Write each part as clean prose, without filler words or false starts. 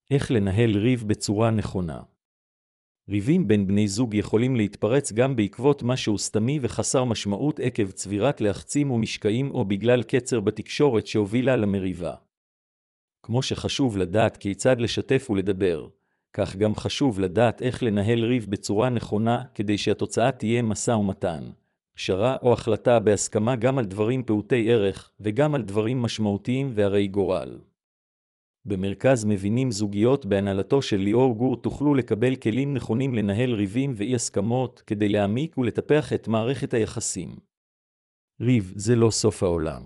איך לנהל ריב בצורה נכונה. ריבים בין בני זוג יכולים להתפרץ גם בעקבות משהו סתמי וחסר משמעות עקב צבירת לחצים ומשקעים או בגלל קצר בתקשורת שהובילה למריבה. כמו שחשוב לדעת כיצד לשתף ולדבר, כך גם חשוב לדעת איך לנהל ריב בצורה נכונה כדי שהתוצאה תהיה משא ומתן, פשרה או החלטה בהסכמה גם על דברים פעוטי ערך וגם על דברים משמעותיים והרי גורל. במרכז מבינים זוגיות בהנהלתו של ליאור גור תוכלו לקבל כלים נכונים לנהל ריבים ואי הסכמות כדי להעמיק ולטפח את מערכת היחסים. ריב זה לא סוף העולם.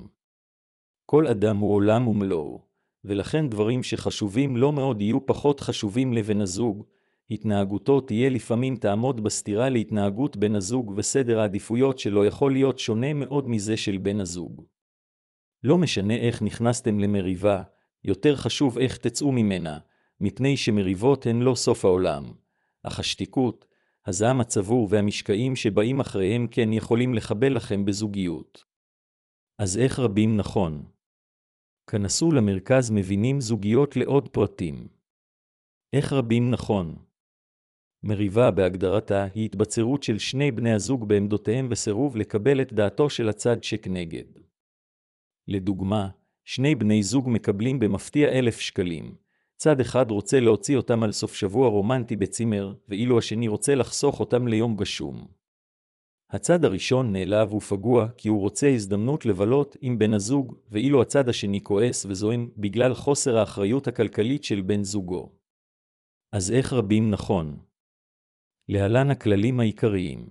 כל אדם הוא עולם ומלואו, ולכן דברים שחשובים לא מאוד יהיו פחות חשובים לבן הזוג, התנהגותו תהיה לפעמים תעמוד בסתירה להתנהגות בן הזוג וסדר העדיפויות שלו יכול להיות שונה מאוד מזה של בן הזוג. לא משנה איך נכנסתם למריבה, יותר חשוב איך תצאו ממנה, מפני שמריבות הן לא סוף העולם. אך השתיקות, הזעם הצבור והמשקעים שבאים אחריהם כן יכולים לחבל לכם בזוגיות. אז איך רבים נכון? כנסו למרכז מבינים זוגיות לעוד פרטים. איך רבים נכון? מריבה בהגדרתה היא התבצרות של שני בני הזוג בעמדותיהם וסירוב לקבל את דעתו של הצד שכנגד. לדוגמה, שני בני זוג מקבלים במפתיע 1,000 שקלים. צד אחד רוצה להוציא אותם על סוף שבוע רומנטי בצימר, ואילו השני רוצה לחסוך אותם ליום גשום. הצד הראשון נעלב ופגוע כי הוא רוצה הזדמנות לבלות עם בן הזוג, ואילו הצד השני כועס וזועם בגלל חוסר האחריות הכלכלית של בן זוגו. אז איך רבים נכון? להלן הכללים העיקריים.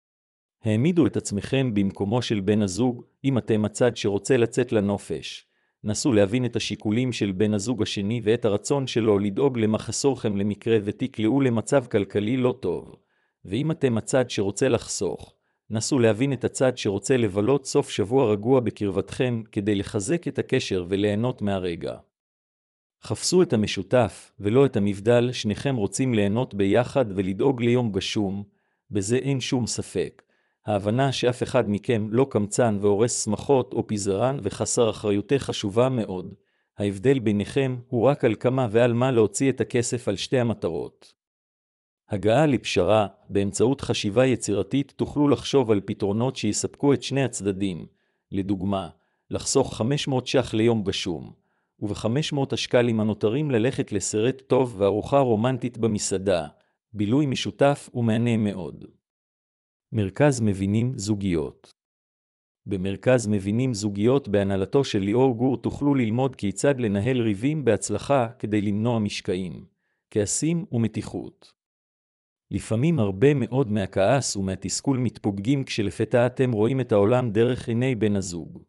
העמידו את עצמכם במקומו של בן הזוג, אם אתם הצד שרוצה לצאת לנופש. נסו להבין את השיקולים של בן הזוג השני ואת הרצון שלו לדאוג למחסורכם למקרה ותקלעו למצב כלכלי לא טוב. ואם אתם הצד שרוצה לחסוך, נסו להבין את הצד שרוצה לבלות סוף שבוע רגוע בקרבתכם כדי לחזק את הקשר וליהנות מהרגע. חפשו את המשותף ולא את המבדל, שניכם רוצים ליהנות ביחד ולדאוג ליום גשום, בזה אין שום ספק. ההבנה שאף אחד מכם לא קמצן והורס שמחות או פיזרן וחסר אחריותי חשובה מאוד. ההבדל ביניכם הוא רק על כמה ועל מה להוציא את הכסף על שתי המטרות. הגעה לפשרה, באמצעות חשיבה יצירתית תוכלו לחשוב על פתרונות שיספקו את שני הצדדים. לדוגמה, לחסוך 500 ש"ח ליום גשום, וב-500 השקלים הנותרים ללכת לסרט טוב וארוחה רומנטית במסעדה, בילוי משותף ומענה מאוד. מרכז מבינים זוגיות. במרכז מבינים זוגיות בהנהלתו של ליאור גור תוכלו ללמוד כיצד לנהל ריבים בהצלחה כדי למנוע משקעים, כעסים ומתיחות. לפעמים הרבה מאוד מהכעס ומהתסכול מתפוגגים כשלפתע אתם רואים את העולם דרך עיני בן הזוג.